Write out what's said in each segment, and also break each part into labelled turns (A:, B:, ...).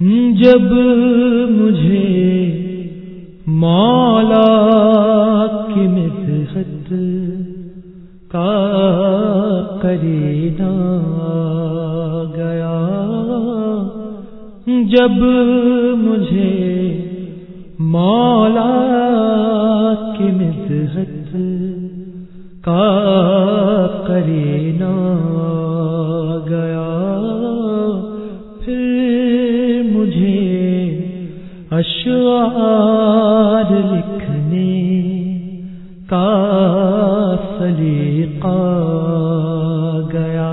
A: جب مجھے مولا کی مدحت کا قرینہ گیا، جب مجھے مولا کی مدحت کا قرینہ گیا، پھر مجھے اشعار لکھنے کا سلیقہ گیا،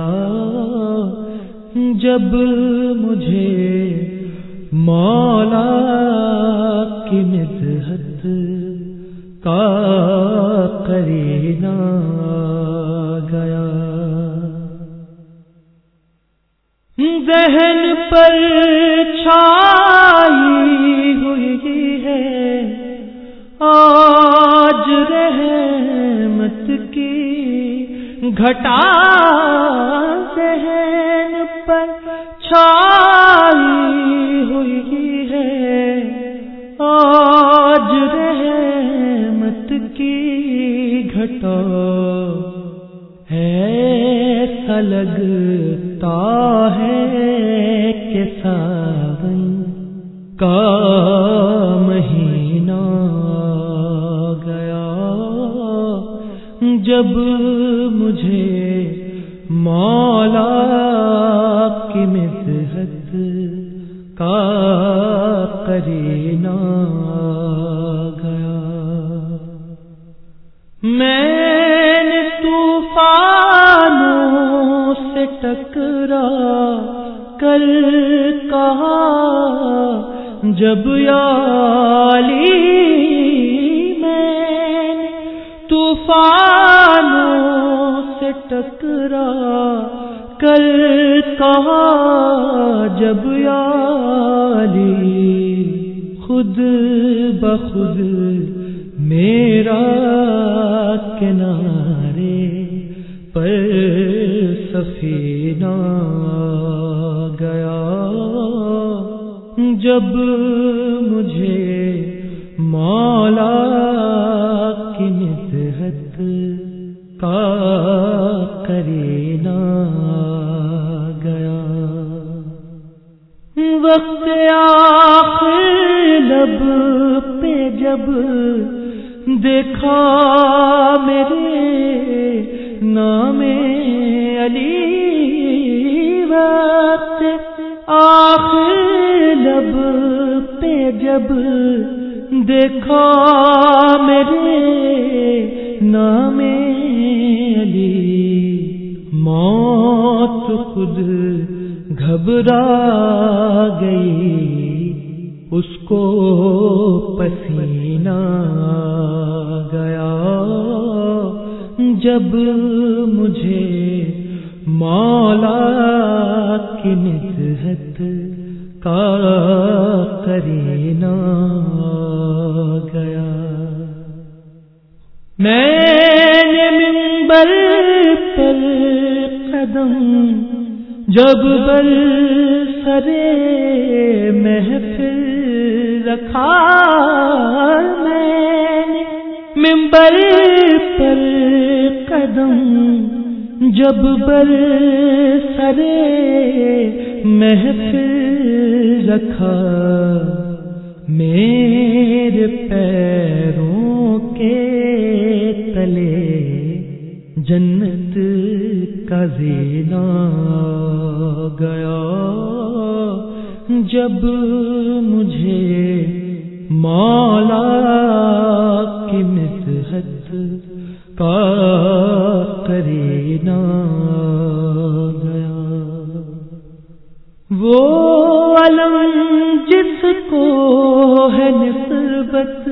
A: جب مجھے مولا کی مدحت کا قرینہ گیا۔ ذہن پر چھائی ہوئی ہے آج رحمت کی گھٹا، ذہن پر چھائی ہوئی ہے آج رحمت کی گھٹا، ایسا لگتا ہے کہ ساون کا مہینہ گیا، جب مجھے مولا کی مدحت کا قرینہ گیا۔ میں نے طوفانوں سے ٹکرا کر کہا جب یا علی، میں نے طوفانوں سے ٹکرا کر کہا جب یا علی، خود بخود میرا کنارے پر سفینہ گیا، جب مجھے مولا کی مدحت کا قرینہ گیا۔ وقت آخر لب پہ جب دیکھا میرے نام علی، وقت آخر لب پہ جب دیکھا میرے نام علی، موت خود گھبرا گئی، اس کو پسینہ گیا، جب مجھے مولا کی مدحت کا قرینہ گیا۔ میں نے منبر پر قدم جب بر سرے محفل رکھا، میں نے منبر پر قدم جب بر سرے محفل رکھا، میرے پیروں کے تلے جنت کا زینہ گیا، جب مجھے مولا کی مدحت کا قرینہ گیا۔ وہ علم جس کو ہے نسبت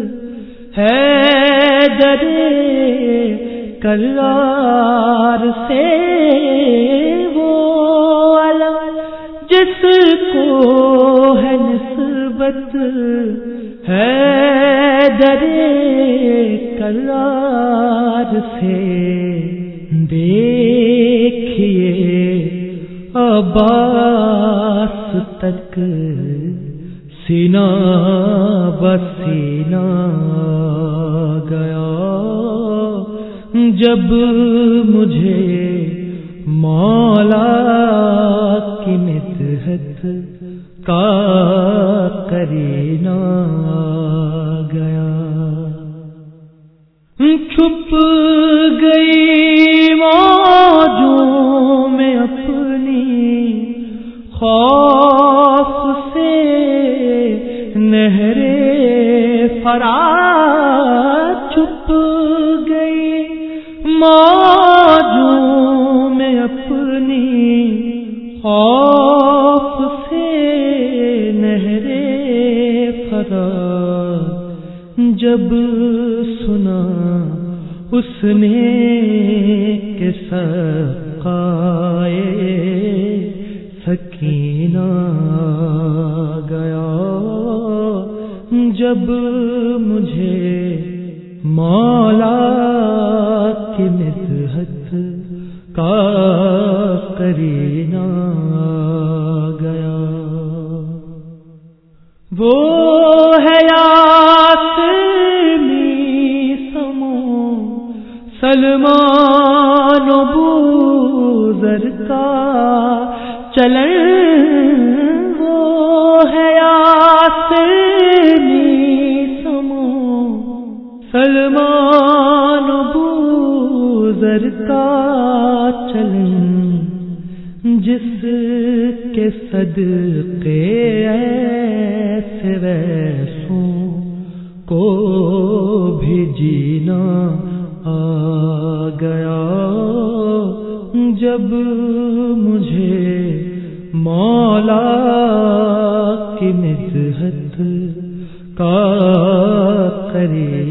A: حیدر کرار سے، وہ علم جس کو ہے نسبت حیدر کرار سے، دیکھیے عباس تک سینہ بسینہ گیا، جب مجھے مولا کی مدحت کا کرینہ گیا۔ چھپ گئی موجوں میں اپنی خوف سے نہر فرات، چھپ گئی موجوں میں اپنی خوف سے نہر فرات، جب سنا اس نے کہ سقائے سکینہ گیا، جب مجھے مولا کی مدحت کا کرینہ گیا۔ وہ ہے سلمان و بوذر کا چلن، وہ ہے یاسمی سمو سلمان و بوذر کا چلن، جس کے صدقے ایسے ویسوں کو بھی جینا آ گیا، جب مجھے مولا کی مدحت کا کرے